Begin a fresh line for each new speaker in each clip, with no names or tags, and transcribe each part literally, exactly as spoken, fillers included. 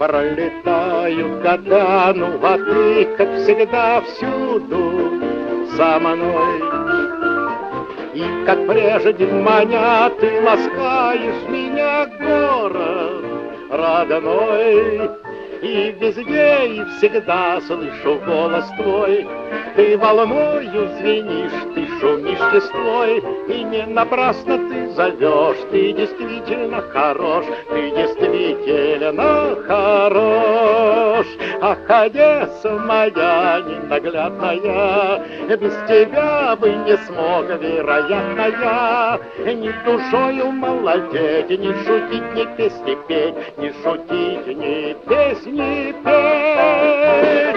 Пролетают года, ну а ты, как всегда, всюду со мной. И как прежде маня, ты ласкаешь меня, город родной. И везде, и всегда слышу голос твой. Ты волною звенишь, ты шумишь листвой. И не напрасно ты зовешь, ты действительно хорош, ты действительно хорош. Ах, Одесса моя ненаглядная, без тебя бы не смог, вероятно, я ни душою молодеть, ни шутить, ни песни петь, ни шутить, ни песни петь.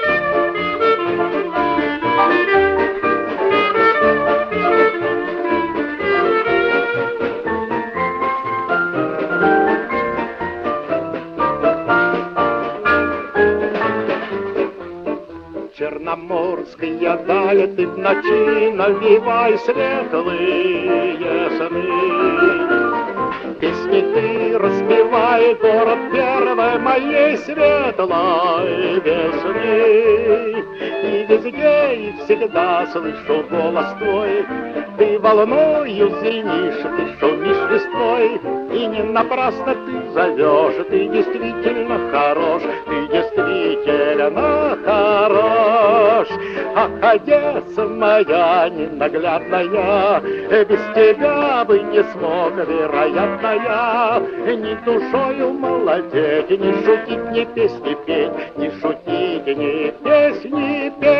Черноморская даль, ты в ночи навевай светлые сны. Песни ты распевай, город первой моей светлой весны. И везде, и всегда слышу голос твой. Ты волною звенишь, ты шумишь листвой. И не напрасно ты зовешь, ты действительно хорош, ты действительно хорош. Ах, Одесса моя ненаглядная, без тебя бы не смог, вероятно, я ни душою молодеть, ни шутить, ни песни петь, ни шутить, ни песни петь.